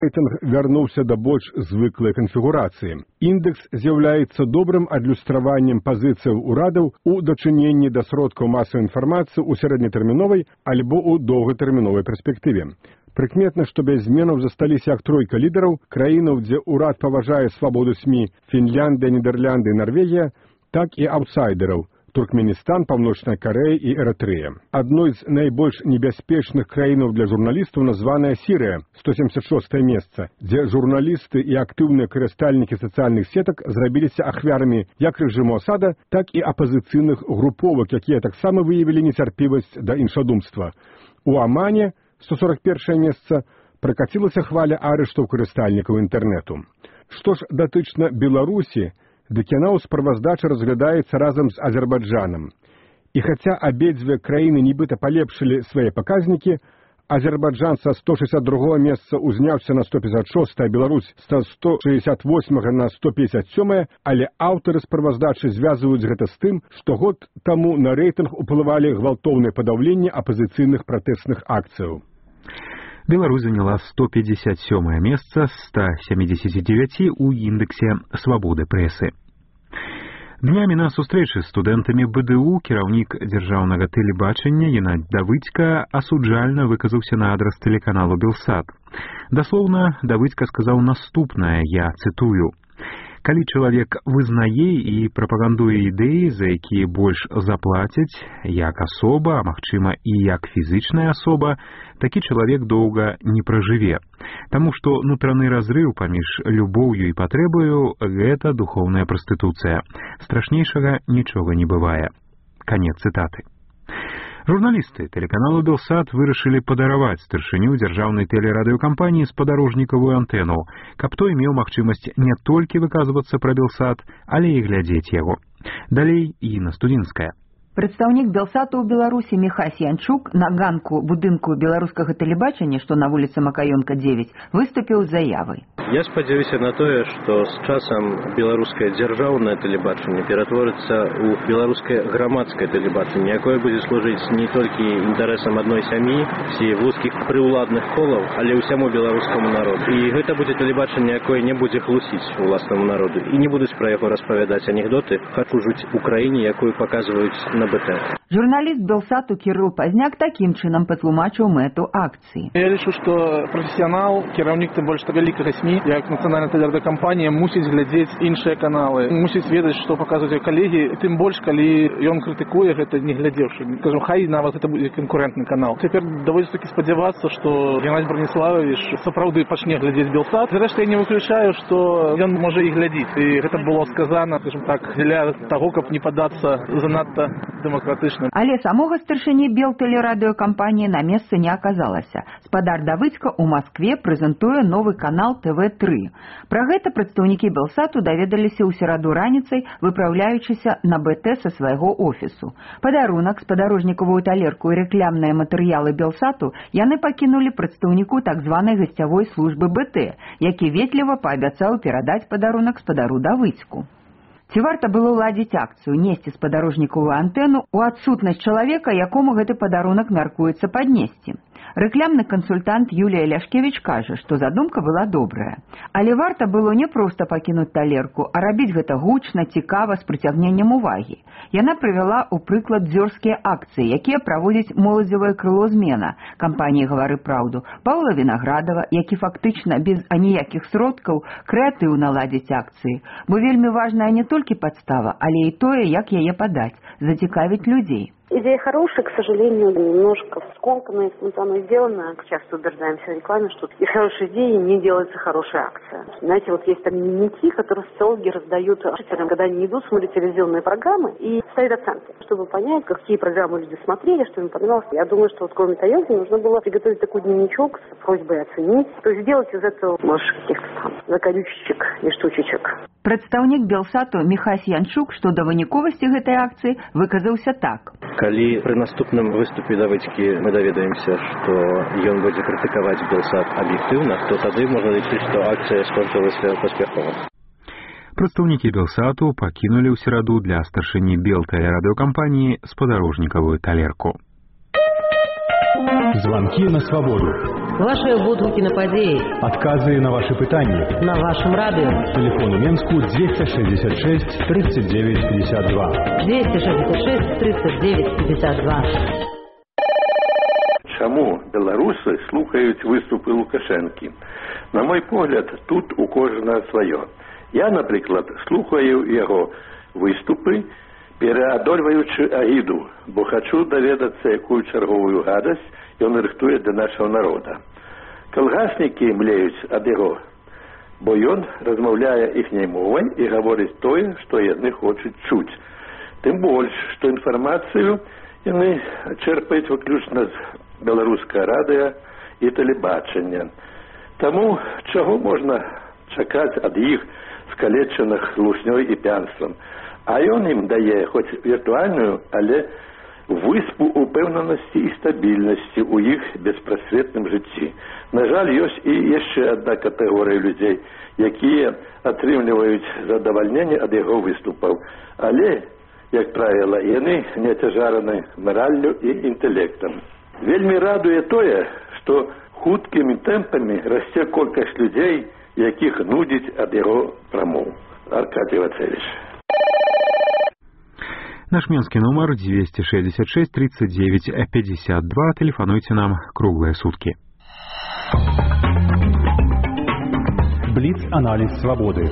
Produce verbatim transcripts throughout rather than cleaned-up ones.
Рэйтынг вярнуўся да больш звыклай канфігурацыі. Індэкс з'яўляецца добрым адлюстраваннем пазіцыяў урадаў у дачыненні да сродкаў масавай інфармацыі ў сярэднетэрміновай альбо ў доўгатэрміновай перспектыве. Прыкметна, што без зменаў засталіся як тройка лідараў краінаў, дзе ўрад паважае свабоду СМІ – Фінляндыя, Нідерланды і Нарвегія, так і аўтсайдераў – Туркменістан, Паўночная Карэя і Эрытрэя. Адной з найбольш небяспечных краінаў для журналістаў названая Сірыя, сто семьдесят шостае месца, дзе журналісты і актыўныя карыстальнікі сацыяльных сетак зрабіліся ахвярамі як рэжыму Асада, так і апазіцыйных груповак, якія таксама выявілі нецярпівасць да іншадумства. У Амане, сто сорок першае месца, пракацілася хваля арыштаў карыстальнікаў інтэрнэту. Што ж датычна Беларусі, дык яна ў справаздачы разглядаецца разам з Азербайджанам. І хаця абедзве краіны нібыта палепшылі свае паказнікі, Азербайджан са сто шэсцьдзесят другога месца узняўся на сто пятьдесят шостае, а Беларусь са сто шэсцьдесят восьмага на сто пятьдесят сёмае, але аўтары справаздачы звязваюць гэта з тым, што год таму на рэйтынг уплывалі гвалтоўныя падаўленні апазіцыйных пратэстных акцыяў. Беларусь заняла сто пятьдесят сёмае месца з ста семидесяти девяти ў індексе свабоды прэсы. Днямі на сустрэчы з студэнтамі БДУ кіраўнік дзяржаўнага тэлебачання Геннадзь Давыдзька асуджальна выказаўся на адрас тэлеканалу Белсат. Даслоўна, Давыдзька сказаў наступнае, я цытую: «Калі чалавек вызнае і прапагандуе ідэі, за якія больш заплацяць, як асоба, а магчыма і як фізычная асоба, такі чалавек доўга не пражыве. Таму што нутраны разрыў паміж любоўю і патрэбаю – гэта духоўная прастытуцыя. Страшнейшага нічога не бывае». Канец цытаты. Журналісты тэлеканалу Белсат вырашылі падараваць старшыню дзяржаўнай тэлерадыёкампаніі спадарожнікавую антэну, каб той меў магчымасць не толькі выказвацца пра Белсат, але і глядзець яго. Далей Інна Студзінская. Прадстаўнік Белсату ў Беларусі Міхась Янчук на ганку будынку беларускага тэлебачання, што на вуліцы Макаёнка дзевяць, выступіў з заявай. Я спадзяюся на тое, што з часам беларускае дзяржаўнае тэлебачанне ператворыцца ў беларускае грамадскае тэлебачанне, якое будзе служыць не толькі інтарэсам адной сям'і ці вузкіх прыўладных колаў, але ўсяму беларускаму народу. І гэта будзе тэлебачанне, якое не будзе хлусіць уласнаму народу і не будуць пра яго распавядаць анекдоты «Хачу жыць у краіне», якую паказваюць на бэ тэ. Журналіст Белсату Кірыл Пазняк такім чынам патлумачыў мэту акцыі. Я лічу, што прафесіянал, кіраўнік тым больш вялікага СМІ, як нацыянальная тэлерадыёкампанія, мусіць глядзець іншыя каналы, мусіць ведаць, што паказваюць калегі, тым больш, калі ён крытыкуе гэта не глядзеўшы. Кажу, хай нават гэта будзе канкурэнтны канал. Цяпер даводзіцца такі спадзявацца, што Геннадзь Браніславович сапраўды пачне глядзець Белсат. Зрэшты, я не выключаю, што ён можа і глядзіць. І гэта было сказана, скажем так, для таго, каб не падацца занадта дэмакратычным. Але самога старшыні белтэлерадыёкампаніі на месцы не аказалася. Спадар Давыдзька ў Маскве прэзентуе новы канал тэ вэ тры. Пра гэта прадстаўнікі Белсату даведаліся ў сераду раніцай, выпраўляючыся на бэ тэ са свайго офісу. Падарунак, спадарожнікавую талерку і рэклямныя матэрыялы Белсату яны пакінулі прадстаўніку так званай гасцявой службы бэ тэ, які ветліва паабяцаў перадаць падарунак спадару Давыдзьку. Ці варта было ладзіць акцыю, несці спадарожнікавую антэну ў адсутнасць чалавека, якому гэты падарунак мяркуецца паднесці? Рэклямны кансультант Юлія Ляшкевіч кажа, што задумка была добрая. Але варта было не проста пакінуць талерку, а рабіць гэта гучна, цікава, з прыцягненнем увагі. Яна прывяла ў прыклад дзёрзкія акцыі, якія праводзіць моладзевае крыло «Змена» кампаніі «Гавары праўду», Паўла Вінаградава, які фактычна без аніякіх сродкаў крэатыўна ладзіць акцыі. Бо вельмі важная не толькі падстава, але і тое, як яе падаць, зацікавіць людзей. Идея хорошая, к сожалению, немножко скомканная и спонтанно сделанная. Часто убеждаемся в рекламе, что из хорошей идеи не делается хорошая акция. Знаете, вот есть там дневники, которые социологи раздают жителям, когда они идут смотреть телевизионные программы и ставят оценки, чтобы понять, какие программы люди смотрели, что им понравилось. Я думаю, что вот кроме тарелки нужно было приготовить такой дневничок с просьбой оценить. То есть сделать из этого, может, каких-то там закорючечек и штучечек. Прадстаўнік Белсату Міхась Янчук, што да выніковасці гэтай акцыі выказаўся так. Калі пры наступным выступе Давыдзькі мы даведаемся, што ён будзе крытыкаваць Белсат аб'ектыўна, то тады можна лічыць, што акцыя скончылася паспяхова. Прадстаўнікі Белсату пакінулі ў сераду для старшыні белтэлерадыёкампаніі спадарожнікавую талерку. Звонки на свободу. Ваши водгукі на падзеі. Адказы на ваши пытанні. На вашем радио. Телефон у Менску двести шестьдесят шесть тридцать девять пятьдесят два. двести шестьдесят шесть тридцать девять пятьдесят два. Чаму беларусы слухаюць выступы Лукашэнкі? На мой погляд, тут у кожнага сваё. Я, напрыклад, слухаю яго выступы, пераадольваючы агіду, бо хачу даведацца, якую чарговую гадасць ён рыхтуе для нашага народа. Калгаснікі млеюць ад яго, бо ён размаўляе іхняй мовай і гаворыць тое, што яны хочуць чуць. Тым больш, што інфармацыю яны чэрпаюць выключна з беларускае радыё і тэлебачання. Таму чаго можна чакаць ад іх скалечаных лушнёй і п'янствам? А ён ім дае хоць віртуальную, але выспу упэўненасці і стабільнасці ў іх беспрасветным жыцці. На жаль, ёсць і яшчэ адна катэгорыя людзей, якія атрымліваюць задавальненне ад яго выступаў. Але, як правіла, яны не цяжараны мараллю і інтэлектам. Вельмі радуе тое, што хуткімі тэмпамі расце колькасць людзей, якіх нудзіць ад яго прамоў. Аркадий Вацевич. Наш менский номер двести шестьдесят шесть тридцать девять пятьдесят два. Телефонуйте нам круглые сутки. Блиц-анализ свободы.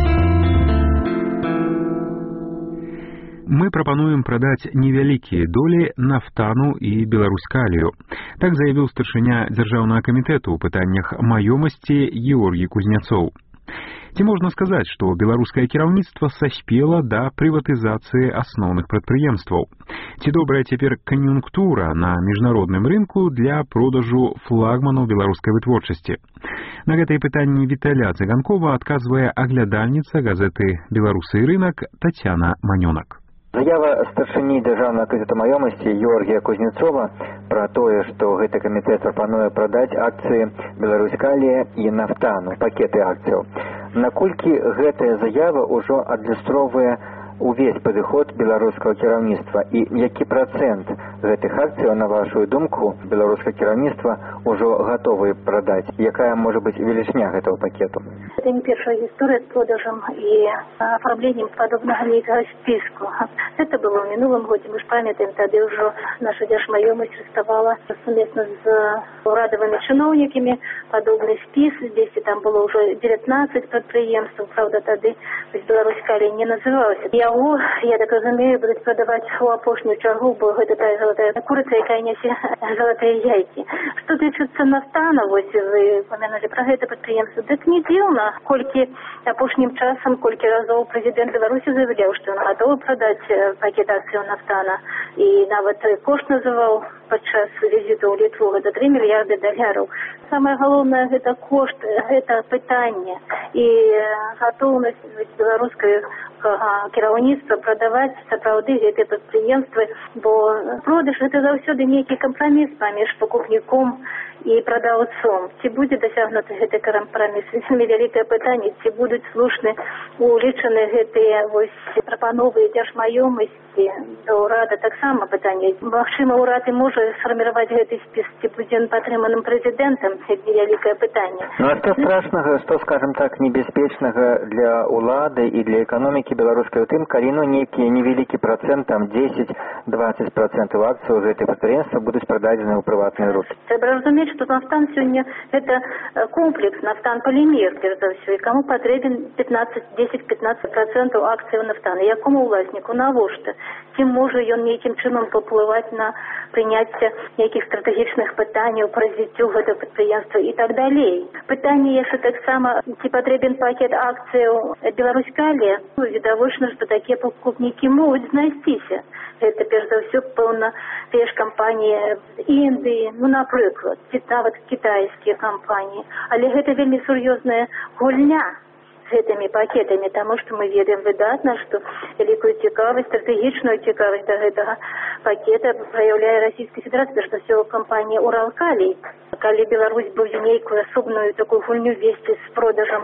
Мы прапануем прадаць невялікія долі нафтану і беларускалію. Так заявіў старшыня дзяржаўнага камітэту ў пытаннях маёмасці Георгій Кузняцоў. Ці можна сказаць, што беларускае кіраўніцтва саспела да прыватызацыі асноўных прадпрыемстваў? Ці добрая цяпер кан'юнктура на міжнародным рынку для продажу флагманаў беларускай вытворчасці? На гэтыя пытанні Віталя Цыганкова адказвае аглядальніца газеты «Беларусы і рынак» Тацяна Манёнак. Заява старшыні дзяржаўнага камітэта маёмасці Георгія Кузнецова пра тое, што гэты камітэт прапануе прадаць акцыі «Беларускалія» і «Нафтану», пакеты акцыяў. Наколькі гэтая заява ўжо адлюстроўвае увесь падыход беларускага кіраўніцтва і які працэнт гэтых акцыяў, на вашу думку, беларускае кіраўніцтва ўжо гатовы прадаць? Якая можа быць велічыня гэтага пакету? Это не первая история с продажем и оформлением подобного некого списку. Это было в минулом году. Мы же памятаем, тогда уже наша держмаемость расставала совместно с урадовыми чиновниками подобный список. Здесь и там было уже девятнадцать предприемств. Правда, тогда Беларусь-Калия не называлась. Яго, я так разумею, будут продавать у опошнюю чаргу, бо это та золотая курица, якая несе золотые яйки. Что тычыцца нафтана, вот вы упомянули про это предприемство, так не дивно. Колькі апошнім часам, колькі разоў прэзідэнт Беларусі заявляў, што ён гатовы прадаць пакет акцыяў нафтана. І нават кошт называў падчас візіту ў Літву, гэта тры мільярды даляраў. Самае галоўнае гэта кошт, гэта пытанне і гатоўнасць беларускай кіраўніцтва прадаваць сапраўды гэтыя прадпрыемствы, бо продаж гэта заўсёды нейкі кампраміс паміж пакупніком і прадаўцом. Ці будзе дасягнуты гэты кампраміс? Вельмі вялікае пытанне, ці будуць слушны улічаны гэтыя вось прапановы дзяржмаёмасці да ўрада, таксама пытанне. Магчыма, ўрад і можа сфарміраваць гэты спіс, ці будзе ён падтрыманым прэзідэнтам, гэта вялікае пытанне. Ну а што страшнага, што, скажем так, небяспечнага для ўлады і для эканомікі беларускай у тым, калі ну нейкі невялікі працэнт, там дзесяць-дваццаць працэнтаў акцый гэтых прадпрыемстваў будуць прададзены ў прыватныя рукі? Трэба разумець, что нафтан сегодня это комплекс, нафтан-полимер, прежде всего, и кому потребен десять-пятнадцать процентов акций нафтана, якому власнику, навошта? Тим може ён нейкім чынам паўплываць на прыняцце нейкіх стратэгічных пытанняў пра развіццё гэтага прадпрыемства і так далей. Пытанне яшчэ таксама, ці патрэбен пакет акцыяў Беларусь-Калия, відавочна, што такія пакупнікі могуць знайсціся. Гэта, перш за ўсё, пэўна, тыя ж кампаніі з Індыі, ну, напрыклад, ці нават кітайскія кампаніі. Але гэта вельмі сур'ёзная гульня з гэтымі пакетамі, таму што мы ведаем выдатна, што вялікую цікавасць, стратэгічную цікавасць да гэтага пакета праяўляе Расійская Федэрацыя, перш за ўсё кампанія «Уралкалій». Калі Беларусь будзе нейкую асобную такую гульню весці з продажам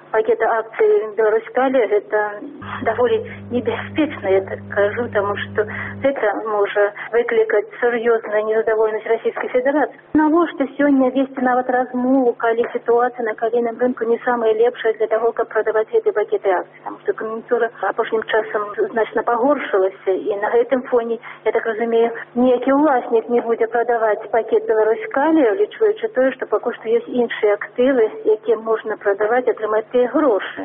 пакета акций Беларусь-Калия это довольно небяспечна, я так скажу, потому что это может выкликать серьезную незадоволенность Российской Федерации. Навошта сегодня вести нават размову, коли ситуация на калийном рынку не самая лепшая для того, как продавать эти пакеты акций, потому что конъюнктура апошнім часом значно погоршилася, и на этом фоне, я так разумею, некий властник не будет продавать пакет Беларусь-Калия, лічуючи то, что пока что есть іншие активы, які можно продавать, отримать гроши.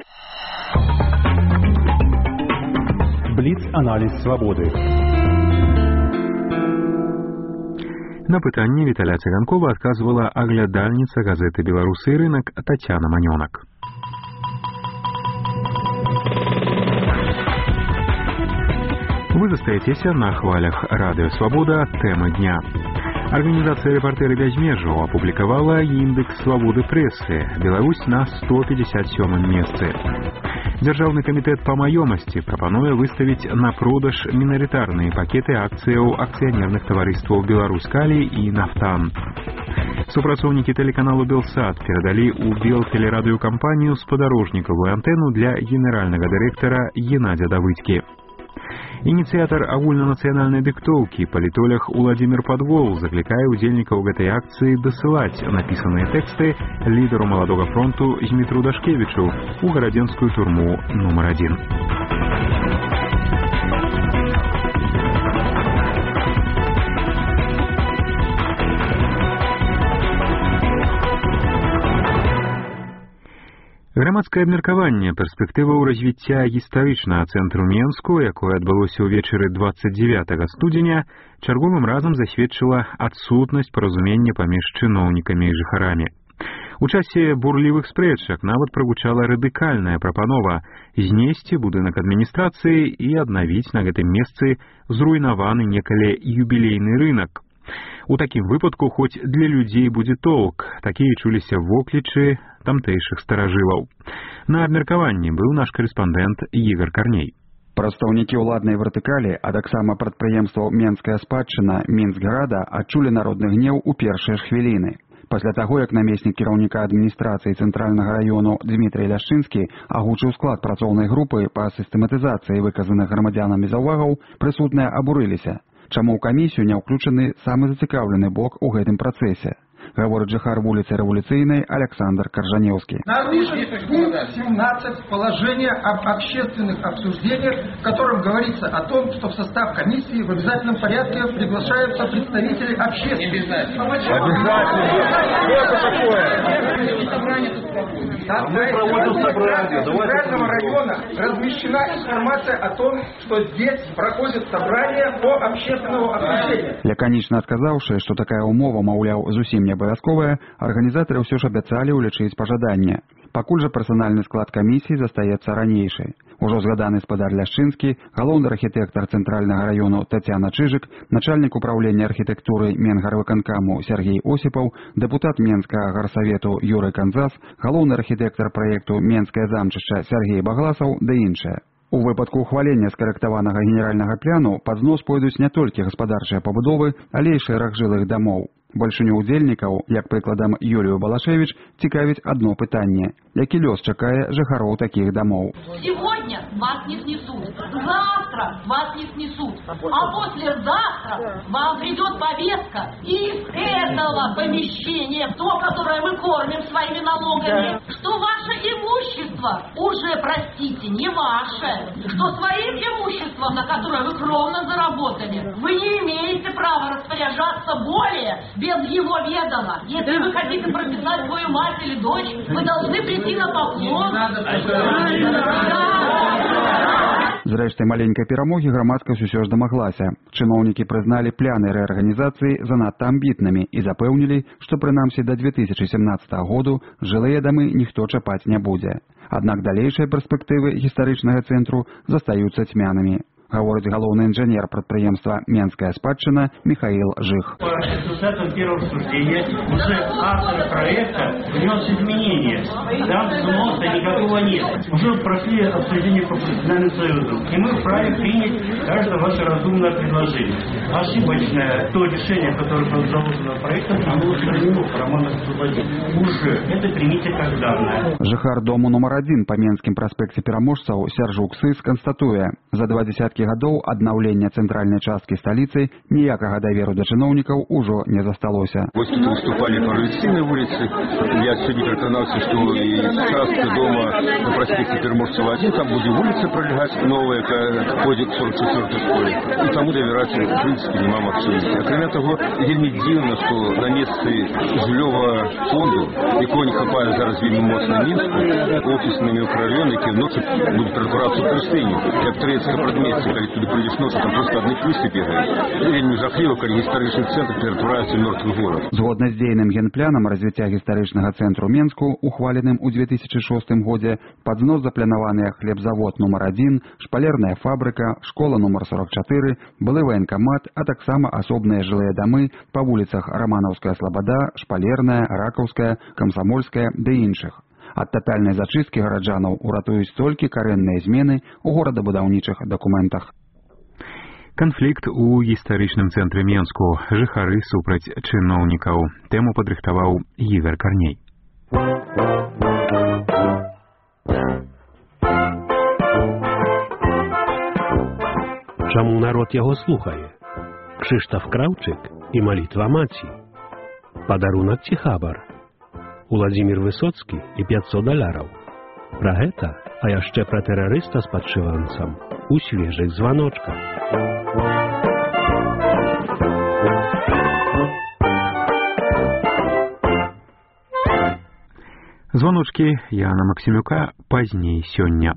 Бліц-аналіз свабоды. На пытанне Віталя Цыганкова адказвала аглядальніца газеты «Беларусы рынок» Татьяна Манёнак. Вы застаецеся на хвалях радио «Свобода» темы дня. Организация «Репортеры без межаў» опубликовала индекс свободы прессы. Беларусь на сто пятьдесят сёмым месцы. Державный комитет по маёмасти пропонуе выставить на продаж миноритарные пакеты акцыяў акционерных товаристваў «Беларусь-Калий» и «Нафтан». Супрацоўнікі телеканалу «Белсат» передали у Белтелерадиокомпанию спадарожнікавую антенну для генерального директора Геннадия Давыдьки. Инициатор агульнанациональной диктовки, политолог Владимир Подвол, закликает удельников этой акции досылать написанные тексты лидеру молодого фронту Дмитру Дашкевичу у Городенскую тюрьму номер один. Грамадскае абмеркаванне перспектываў развіцця гістарычнага цэнтру Менску, якое адбылося ўвечары двадцать девятого студзеня, чарговым разам засведчыла адсутнасць паразумення паміж чыноўнікамі і жыхарамі. У часе бурлівых спрэчак нават прагучала радыкальная прапанова знесці будынак адміністрацыі і аднавіць на гэтым месцы зруйнаваны некалі юбілейны рынак. У такім выпадку хоць для людзей будзе толк, такія чуліся воклічы тамтэйшых старажылаў. На абмеркаванні быў наш карэспандэнт Ігор Карней. Прадстаўнікі ўладнай вертыкалі, а таксама прадпрыемстваў «Менская спадчына» Мінскграда адчулі народны гнеў у першыя ж хвіліны. Пасля таго, як намеснік кіраўніка адміністрацыі цэнтральнага раёну Дмітрый Ляшчынскі агучыў склад працоўнай групы па сістэматызацыі выказаных грамадзянамі заўвагаў, прысутныя абурыліся. Чаму ў камісію не ўключаны самы зацікаўлены бок у гэтым працэсе? Гаворыць жыхар вуліцы Рэволюцыйнай Александр Коржаневский. Нарушен пункт семнадцать положения об общественных обсуждениях, в котором говорится о том, что в состав комиссии в обязательном порядке приглашаются представители общественности. Обязательно. На сайте Центрального района размещена информация о том, что здесь проходит собрание по общественному обсуждению. Лаканічна адказаўшы, што такая умова, маўляў, зусім не абавязковая, арганізатары ўсё ж абяцалі ўлічыць пажаданне. Пакуль жа персанальны склад камісіі застаецца ранейшы. Ужо згаданы спадар Ляшчынскі, галоўны архітэктар цэнтральнага раёну Тацяна Чыжык, начальнік управлення архітэктуры Менгарвыканкаму Сергей Осіпаў, дэпутат Менскага гарсавету Юрый Канзас, галоўны архітэктар праекту Менскае замчышча Сергей Багласаў да іншыя. У выпадку ухвалення скарэктаванага генеральнага пляну пад знос пойдуць не толькі гаспадарчыя пабудовы, але і шэраг жылых дамоў. Большиню удзельнікаў, як прыкладам Юлію Балашевич, цікавіць одно пытанне. Які лёс чакае жыхароў такіх домов? Сегодня вас не снесут, завтра вас не снесут, а послезавтра вам придет повестка из этого помещения, то, которое мы кормим своими налогами, что ваше имущество уже, простите, не ваше, что своим имуществом, на которое вы кровно заработали, вы не имеете права распоряжаться более без его ведома. Если вы хотите прописать свою мать или дочь, вы должны прийти на поклон. Зрэшты, маленькай перамогі грамадскасць усё ж дамаглася. Чыноўнікі прызналі пляны рэарганізацыі занадта амбітнымі і запэўнілі, што прынамсі да две тысячи семнадцатого году жылыя дамы ніхто чапаць не будзе. Аднак далейшыя перспектывы гістарычнага цэнтру застаюцца цьмянымі. Говорит галоўны инженер предприемства «Менская спадчына» Михаил Жих. По результатам первого обсуждения уже автор проекта внес изменения. Там снос конфликта никакого нет. Уже прошли обсуждение по профессиональным союзам, и мы вправе принять каждое ваше разумное предложение. Ошибочное то решение, которое было заложено проектом, оно устранено по Роману Освободить. Уже это примите как данное. Жыхар дому нумар адзін па Менскім праспекце пераможцаў Сяржук Сыс канстатуе, за два дзесяткі гадоў аднаўлення цэнтральнай часткі сталіцы ніякага даверу да чыноўнікаў ужо не засталося. Вот тут выступали по Рыльцыйной улице. Я сегодня переконался, что и частка дома на проспекте Переможцева один, там будет улица пролегать новая, ходит к сорок четвёртой школе. И тому доверять, в принципе, нема магчымасці. А кроме того, вельмі дзіўна, что на месцы жыллёвага фонду, якого не хапае зараз вельмі моцна Мінску, офісныя мікрарайоны, які ночі будуть ператварацца ў пустыню. Як турэцкае прадмесце, калі туды прыйдзеш ночі, там просто адны крысы бегаюць. Вельмі жахліва, калі гістарычны цэнтр ператвараецца ў мёртвы горад. Згодна з дзейным генпланам развіцця гістарычнага цэнтру Менску, ухваленым у две тысячи шостым годзе, пад знос запланаваныя хлебзавод нумар адзін, шпалерная фабрыка, школа нумар сорок чатыры, былы ваенкамат, а таксама асобныя жылыя дамы па вуліцах Раманаўская слабада, шпалерная, Ракаўская, Камсамольская ды іншых. Ад татальнай зачысткі гараджанаў уратуюць толькі карэнныя змены ў горадабудаўнічых дакументах. Канфлікт у гістарычным цэнтры Менску. Жыхары супраць чыноўнікаў. Тэму падрыхтаваў Ігар Карней. Чаму народ яго слухае? Кшыштаф Краўчык і малітва маці. Падарунак ці хабар. Уладзімір Высоцкі і пятьсот даляраў. Пра гэта, а яшчэ пра тэрарыста з падшыванцам у свежых званочках. Звоночкі Яна Максімюка пазней сёння.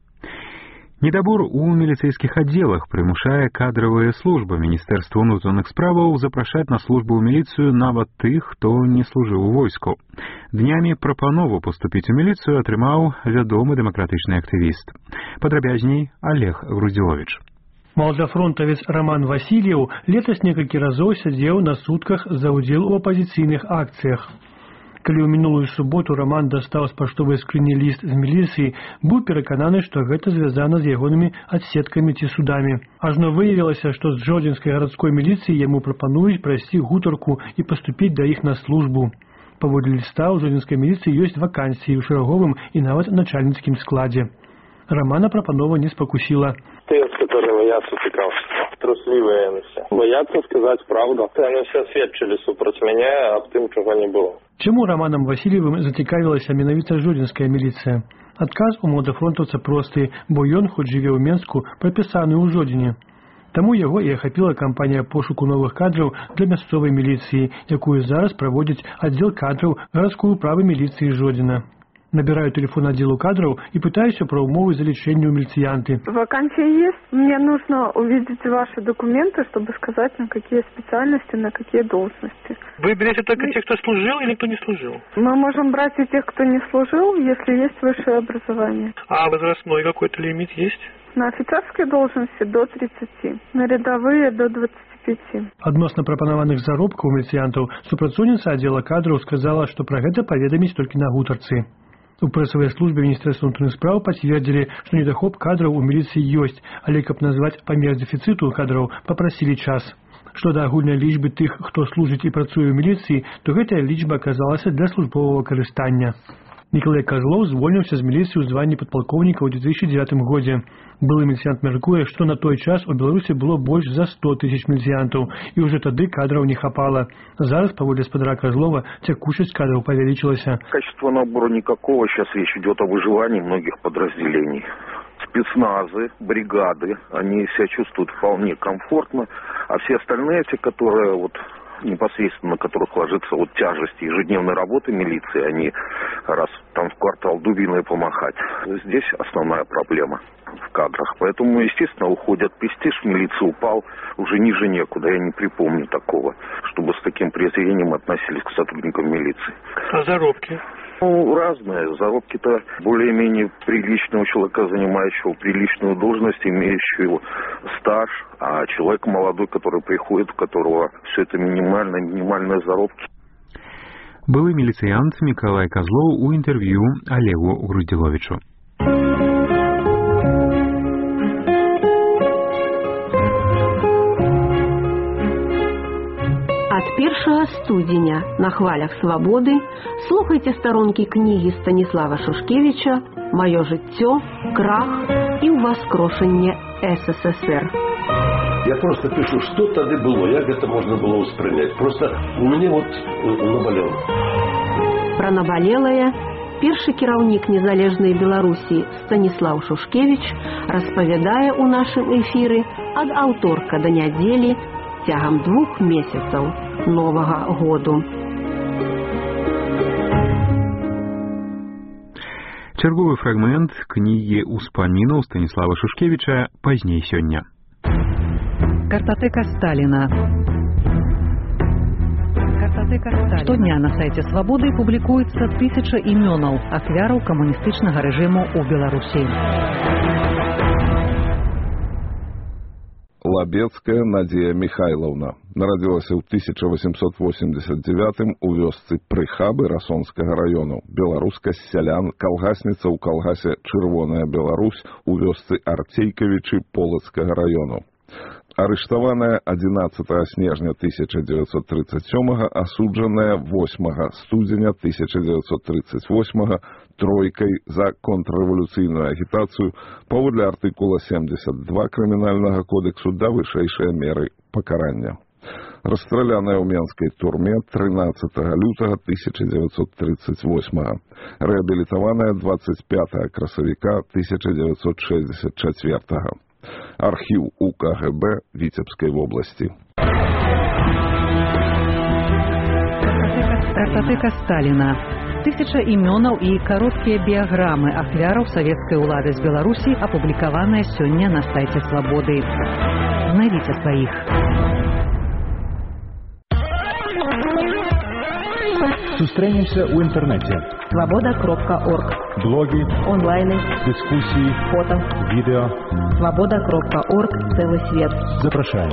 Недабор у міліцэйскіх аддзелах прымушае кадравыя службы Міністэрства ўнутраных справаў запрашаць на службу ў міліцыю нават тых, хто не служыў у войску. Днямі прапанову паступіць у міліцыю атрымаў вядомы дэмакратычны актывіст. Падрабязней Олег Грудзіловіч. Малдафронтавец Роман Васильев летась некалькі разоў сядзеў на сутках за ўдзел у апазіцыйных акцыях. Калі ў минулую суботу Роман дастаў з паштовай скрыні ліст з міліцыі, быў перакананы, што гэта звязана з ягонымі адсеткамі ці судамі. Ажно выявілася, што з Жодзінскай гарадской міліцыі яму прапануюць прайсці гутарку і паступіць да іх на службу. Паводле ліста ў Жодзінскай міліцыі ёсць вакансіі ў шэраговым і нават начальніцкім складзе. Романа прапанова не спакусіла. Те, которые боятся цікавства, трусливые они все. Боятся сказать правду. Они все сведчили супроть меня, а тым, чего не было. Чаму Романам Васильевым зацікавілася менавіта Жодзінская міліцыя? Адказ у малдафронтаўца просты, бо ён, хоць жыве ў Менску, прапісаны ў Жодзіне. Таму яго і ахапіла кампанія пошуку новых кадраў для мясцовай міліцыі, якую зараз праводзіць аддзел кадраў гарадской управы міліцыі Жодзіна. Набираю телефон отдела кадров и пытаюсь про умовы залечения у милицианты. Вакансия есть. Мне нужно увидеть ваши документы, чтобы сказать, на какие специальности, на какие должности. Вы берете только тех, кто служил или кто не служил? Мы можем брать и тех, кто не служил, если есть высшее образование. А возрастной какой-то лимит есть? На офицерской должности до тридцати, на рядовые до двадцати пяти. Адносна прапанаваных заробкаў у міліцыянтаў супрацоўніца аддзела кадраў сказала, што пра гэта паведаміць толькі на гутарцы. У прэсавай службе Міністэрства ўнутраных спраў пацвердзілі, што недахоп кадраў у міліцыі ёсць, але каб назваць памер дэфіцыту кадраў, папрасілі час. Што да агульнай лічбы тых, хто служыць і працуе ў міліцыі, то гэтая лічба аказалася для службовага карыстання. Мікалай Козлов звольніўся з міліцыі ў званні падпалкоўніка ў две тысячи девятым годзе. Былы міліцыянт мяркуе, што на той час у Беларусі было больш за сто тысяч міліцыянтаў, і ўжо тады кадраў не хапала. Зараз, паводле спадара Козлова, текучесть кадров повеличилась. Качество набора никакого. Сейчас речь идет о выживании многих подразделений. Спецназы, бригады, они себя чувствуют вполне комфортно, а все остальные, те, которые вот непосредственно на которых ложится вот тяжесть ежедневной работы милиции, они раз там в квартал дубиной помахать. Здесь основная проблема в кадрах. Поэтому, естественно, уходят. Престиж в милиции упал уже ниже некуда. Я не припомню такого, чтобы с таким презрением относились к сотрудникам милиции. А заробки? Ну, разные. Заробки-то более-менее приличного человека, занимающего приличную должность, имеющего стаж, а человек молодой, который приходит, у которого все это минимальные, минимальные заробки. Былы міліцыянт Мікалай Казлоў у інтэрв'ю Олегу Груздзіловічу. Ад першага студзеня на хвалях свабоды слухайце старонкі кнігі Станіслава Шушкевіча «Маё жыццё, крах і ўваскрошанне СССР». Я просто пишу, что тогда было, як это можно было воспринять. Просто у меня вот наболело. Пра набалелае першы кіраўнік незалежнай Беларусі Станіслав Шушкевіч распавядае ў нашым эфіры ад аўторка да нядзелі цягам двух месяцаў новага году. Чарговы фрагмент кнігі ўспамінаў Станіслава Шушкевіча пазней сёння. Картотека Сталина. Картотека Сталина. Штодня на сайте «Свободы» публикуется тысяча именов ахвяраў камуністычнага рэжыму ў Беларусі. Лабецкая Надзея Михайловна нарадзілася ў тысяча восемьсот восемьдесят девятым у вёсцы Прыхабы Расонскага раёну. Беларуска з сялян, калгасніца ў калгасе Чырвоная Беларусь у вёсцы Арцейкавічы Полацкага раёну. Арыштаваная адзінаццатага снежня тысяча девятьсот тридцать сёмага, асуджаная восьмага студзеня тысяча девятьсот тридцать восьмага тройкай за контррэвалюцыйную агітацыю паводле артыкула семьдесят два крымінальнага кодексу да вышэйшыя меры пакарання. Расстраляная ў менскай турме трынаццатага лютага тысяча девятьсот тридцать восьмага. Рэабілітаваная двадцать пятага красавіка тысяча девятьсот шэсцьдзесят чацвёртага. Архіў У К Г Б Віцебскай вобласці. Картотека Сталина. Тысяча именов и короткие биограммы ахвяраў советской улады з Беларусі апублікаваныя сёння на сайте «Свободы». Знайдзіце сваіх. Сустрэнемся ў інтэрнэце. свобода кропка орг. Блоги, онлайны, дискуссии, фото, видео. свобода кропка орг. Целый свет. Запрашаем.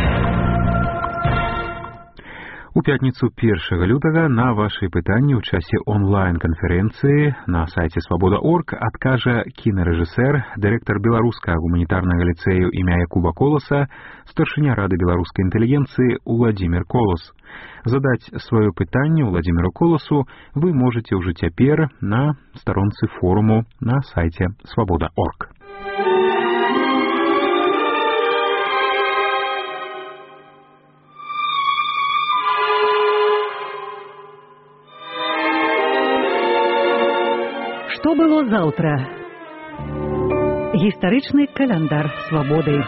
У пятніцу першага лютага на вашы пытанні ў часе онлайн-канферэнцыі на сайце свобода точка орг адкажа кінарэжысэр, дырэктар беларускага гуманітарнага ліцэю імя Якуба Коласа, старшыня Рады беларускай інтэлігенцыі Уладзімір Колас. Задаць сваё пытанне Уладзіміру Коласу вы можаце ўжо цяпер на старонцы форуму на сайце свобода точка орг. Што было заўтра? Гістарычны каляндар свабоды.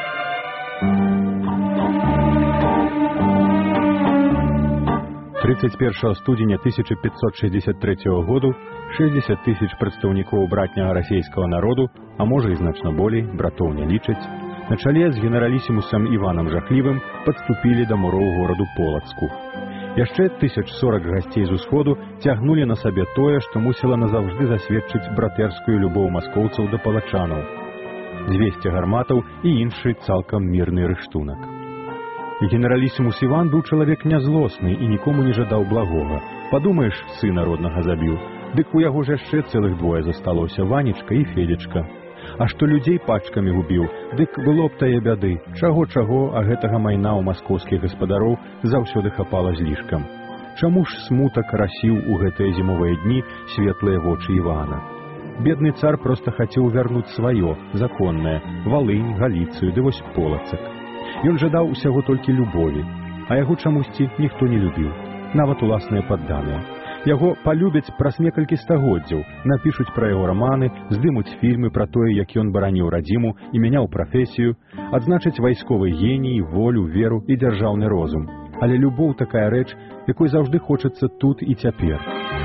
тридцать первого студзеня тысяча пятьсот шестьдесят третьего году шестьдесят тысяч прадстаўнікоў братняга расійскага народу, а можа і значна болей, братоў не лічаць, на чале з генералісімусам Іванам Жахлівым падступілі да муроў гораду Полацку. Яшчэ тысяч сорок гасцей з усходу цягнулі на сабе тое, што мусіла назаўжды засведчыць братэрскую любоў маскоўцаў да палачанаў. дзвесце гарматаў і іншы цалкам мірны рыштунак. Генералісімус Іван быў чалавек нязлосны і нікому не жадаў благога. Падумаеш, сына роднага забіў, дык у яго ж яшчэ цэлых двое засталося, Ванечка і Федечка. А што людзей пачкамі губіў, дык было б тае бяды. Чаго-чаго, а гэтага майна ў маскоўскіх гаспадароў заўсёды хапала злішкам. Чаму ж смутак расіў у гэтыя зімовыя дні светлыя вочы Івана? Бедны цар проста хацеў вярнуць сваё, законнае, Валынь, Галіцыю, ды вось Полацак. Ён жадаў усяго толькі любові, а яго чамусьці ніхто не любіў, нават уласныя падданыя. Яго палюбяць праз некалькі стагоддзяў, напішуць пра яго раманы, здымуць фільмы пра тое, як ён бараніў радзіму і мяняў прафесію, адзначаць вайсковы геній, волю, веру і дзяржаўны розум. Але любоў такая рэч, якой заўжды хочацца тут і цяпер.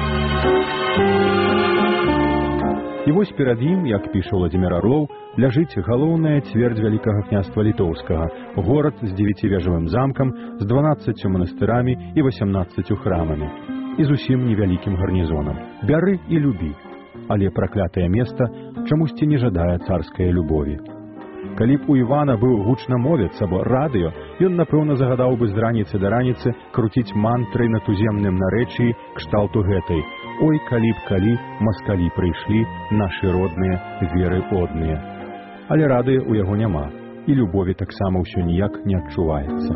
І вось перад ім, як піша Уладзімір Арлоў, ляжыць галоўная цвердзь Вялікага княства Літоўскага, горад з дзевяцівежавым замкам, з дванаццаццю манастырамі і васямнаццаццю храмамі. І зусім невялікім гарнізонам. Бяры і любі. Але праклятае месца чамусьці не жадае царскай любові. Калі б у Івана быў гучнамовец або радыё, ён, напэўна, загадаў бы з раніцы да раніцы круціць мантры на туземным нарэчыі кшталту гэтай: «Ой, калі б, калі маскалі прыйшлі, нашы родныя, веры одныя». Але радыё ў яго няма, і любові таксама ўсё ніяк не адчуваецца.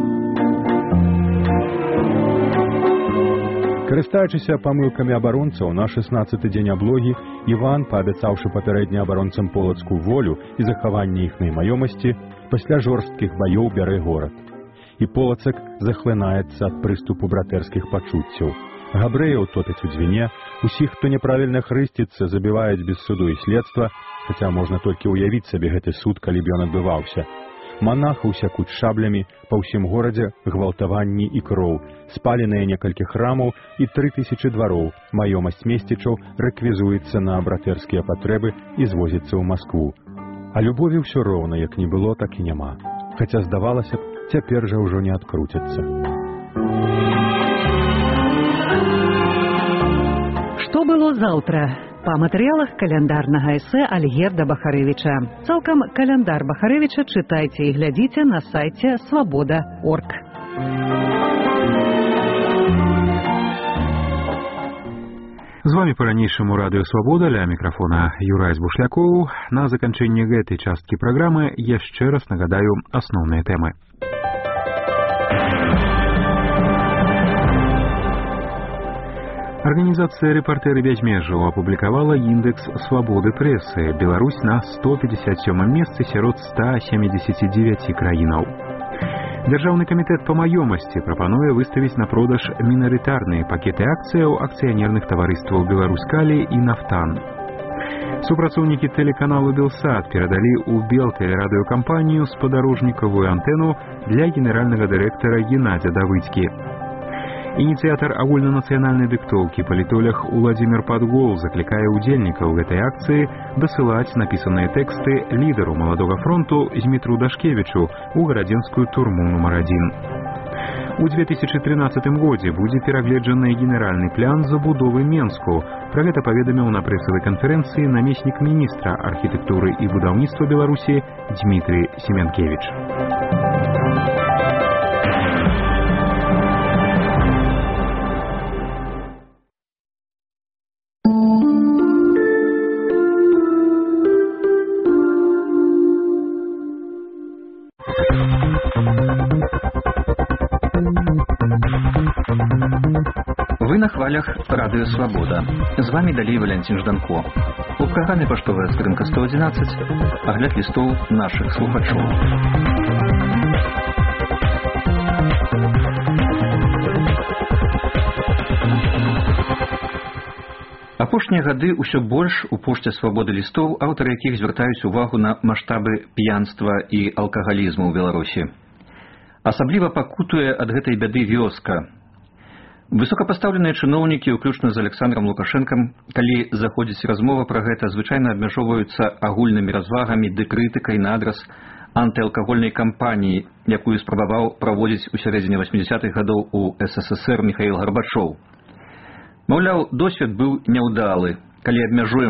Карыстаючыся памылкамі абаронцаў, на шаснаццаты дзень аблогі Іван, паабяцаўшы папярэдне абаронцам полацкую волю і захаванне іхнай маёмасці, пасля жорсткіх баёў бярэ горад. І полацак захлынаецца ад прыступу братэрскіх пачуццяў. Габрэяў топяць у дзвіне, усіх, хто няправільна хрысціцца, забіваюць без суду і следства, хаця можна толькі ўявіць сабе гэты суд, калі б ён адбываўся. Манахаў сякуць шаблямі, па ўсім горадзе гвалтаванні і кроў, спаленыя некалькі храмаў і тры тысячы двароў, маёмасць месцічаў рэквізуецца на братэрскія патрэбы і звозіцца ў Маскву. А любові ўсё роўна, як не было, так і няма. Хаця, здавалася б, цяпер жа ўжо не адкруцяцца. Што было заўтра? Па матэрыялах каляндарнага эсэ Альгерда Бахарэвіча. Цалкам каляндар Бахарэвіча чытайце і глядзіце на сайце свабода крапка орг. З вами па-ранейшаму радыё «Свабода», ля мікрафона Юрай Бушлякоў. На заканчэнне гэтай часткі праграмы яшчэ раз нагадаю асноўныя тэмы. Организация «Репортеры без межаў» опубликовала индекс свободы прессы. Беларусь на сто пятьдесят сёмым месцы сярод ста семидесяти девяти краінаў. Дзяржаўны камітэт па маёмасці прапануе выставіць на продаж мінарытарныя пакеты акцыяў акцыянерных таварыстваў «Беларускалі» і «Нафтан». Супрацоўнікі тэлеканалу «Белсат» перадалі ў Белтэлерадыёкампанію спадарожнікавую антэну для генеральнага дырэктара Геннадзя Давыдзькі. Ініцыятар агульнанацыянальнай дыктоўкі палітолог Уладзімір Падгол заклікае ўдзельнікаў гэтай акцыі дасылаць напісаныя тэксты лідару маладога фронту Змітру Дашкевічу ў гарадзенскую турму нумар адзін. У две тысячи тринадцатым годзе будзе перагледжаны генеральны план забудовы Менску. Пра гэта паведаміў на прэсавай канферэнцыі намеснік міністра архітэктуры і будаўніцтва Беларусі Дмітрий Семенкевич. Вы на хвалях радыё «Свабода». З вами далей Валянцін Жданко. У праграме паштовая скрынка сто адзінаццаць, агляд лістоў нашых слухачоў. Апошнія гады ўсё больш у пошце «Свабоды» лістоў, аўтары якіх звяртаюць увагу на маштабы п'янства і алкагалізму ў Беларусі. Асабліва пакутуе ад гэтай бяды вёска. Высокапастаўленыя чыноўнікі, уключна з Александром Лукашэнкам, калі заходзіць размова пра гэта, звычайна абмяжоўваюцца агульнымі развагамі ды крытыкай на адрас антыалкагольнай кампаніі, якую спрабаваў праводзіць у сярэдзіне васьмідзясятых гадоў у СССР Міхаіл Гарбачоў. Маўляў, досвед быў няўдалы. Калі абмяжуем